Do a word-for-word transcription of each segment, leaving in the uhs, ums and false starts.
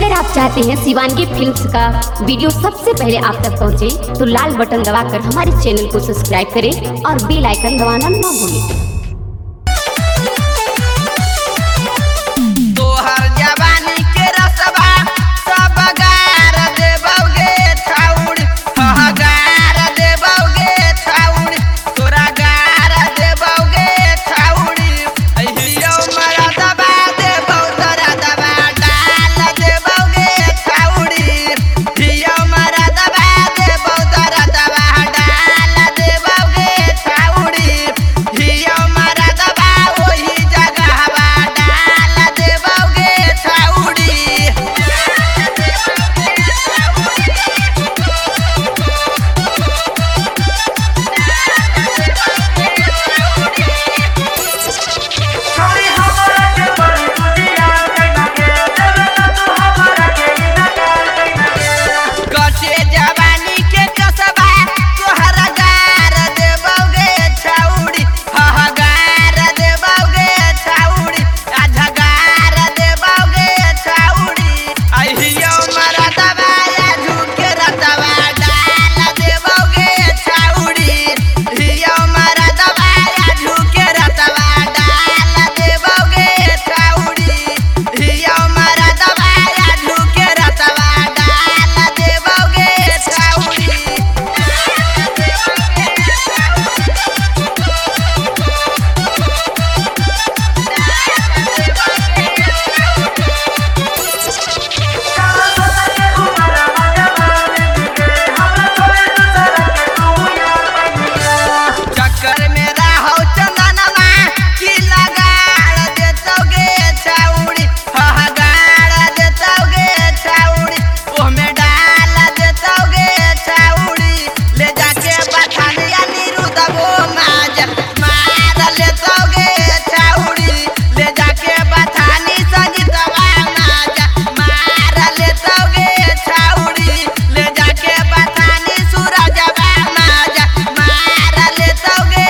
अगर आप चाहते हैं शिवांगी फिल्म्स का वीडियो सबसे पहले आप तक पहुंचे, तो लाल बटन दबाकर हमारे चैनल को सब्सक्राइब करें और बेल आइकन दबाना ना भूलें।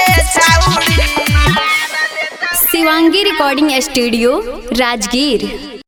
Shivangi recording studio, Rajgir.